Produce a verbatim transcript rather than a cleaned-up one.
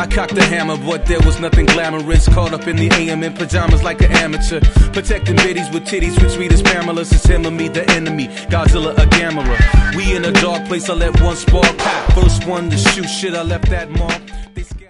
I cocked the hammer, but there was nothing glamorous. Caught up in the A M in pajamas like an amateur. Protecting biddies with titties, with sweet as Pamela's. It's him or me, the enemy, Godzilla or Gamera. We in a dark place, I let one spark pop. First one to shoot shit, I left that mark. They